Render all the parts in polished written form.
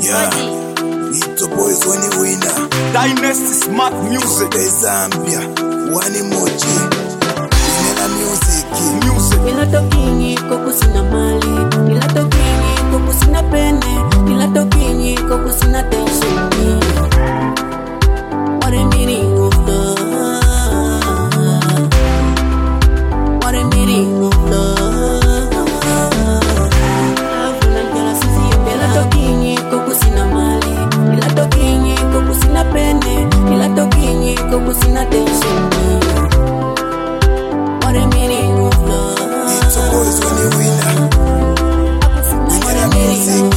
It's a boys when you winner. Dynasty Smart Music. Zambia, one emoji. Nina music. Nila tokinyi koko sina mali. Nila tokinyi koko sina pene. Nila tokinyi koko sina tension. What a meaning of love. What a meaning of love. Nila tokinyi koko sina mali. Nila tokinyi koko sina pene. Nila tokinyi koko sina tension. What a meaning of love. It's a boys when you winner. Nina music.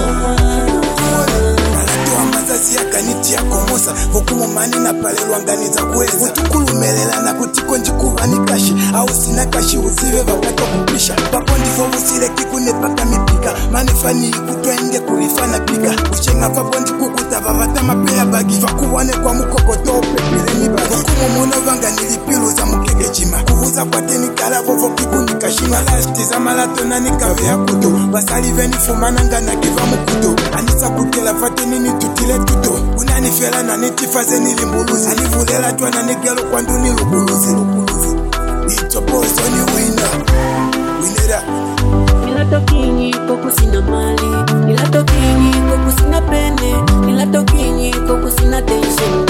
Nalatoa mazazi ya kaniti ya komosa. Hukumu mani na pale luangani za kuweza. Utukulu melela na kutiko njikuwa ni kashi. Au sina kashi usiwe wakato kupisha. Papo ndifo usile kikune paka mipika. Manifani ikutuende kulifana pika. Uchenga papo ndikukuta vavata mapea bagi. Vakuwane kwa mukokoto pepile mibagi. Hukumu muna vanga nilipilu za mukege jima. Kuhuza kwa teni kala vovo kikuni kashima. Lashti za malato na nikave ya kuto. Basali veni fumananga na kiva mukuto. Anisa kutela fate nini tutile tuto. Unanifela na nitifaze nilimbuluzi. Anivulela tuwa na negelo kwa nduni lukuluzi. It's a boys when you winner. Winera. Nila tokinyi koko sina mali. Nila tokinyi koko sina pene. Nila tokinyi koko sina tension.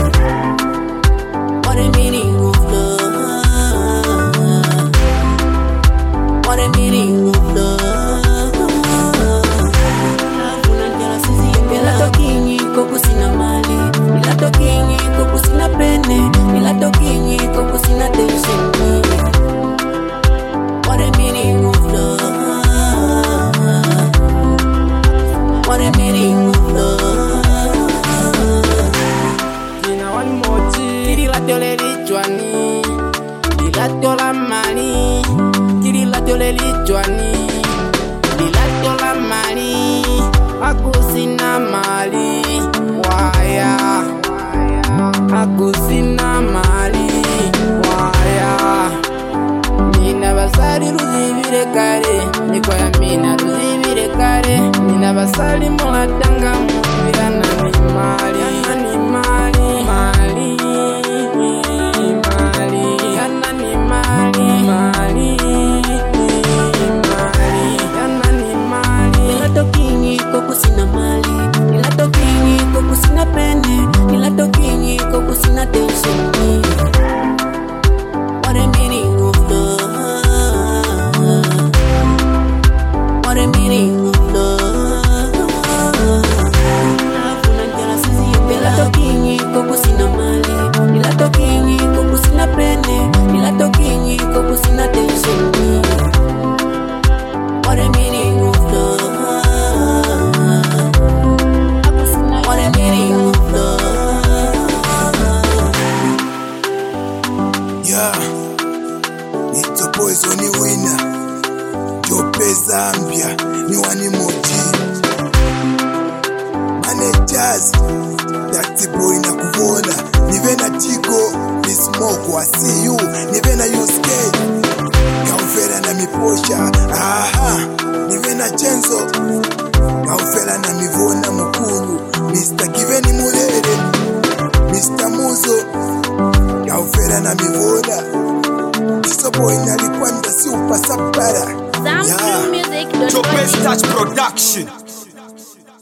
What a meaning of love. What a meaning of love. Nila tokinyi koko sina mali. Nila tokinyi koko sina pene. Nila tokinyi koko sina tension. What a meaning of love. What a meaning of love. Kina one more kiri la tole lichwani. Lila tola mali. Kiri la tole lichwani. Lila tola mali. Aku sina mali. Waya. Aku sina mali. Waya. Nina basali ruzibire kare. Niko ya mina ruzibire kare. Nina basali mulatanga mubira na ni mali. Yana ni mali. Mali. Mali. Yana ni mali. Mali. Mali. Yana ni mali. Nila tokinyi koko sina mali. Nila tokinyi koko sina pene. Nila tokinyi koko sina tension. What a meaning of love. What a meaning of love. Nila tokinyi koko sina mali. Nila tokinyi koko sina pene. Nila tokinyi koko sina tension. What a meaning of love. What a meaning of love. Yeah. It's a boys when you winner. Jope Zambia, ni one emoji. Managers, that's boy na kuvona. Nive na Tigo, ni smoke wa see you. Nive na Yusuke, kaufera na miposha. Aha, nive na Chenzo, kaufera na mivona mukulu. Mr. Kiveni Mulere, Mr. Muzo, kaufera na mivona. Tiso boy nalikwanda si upasa para. Zambian Music. Jope Touch Production.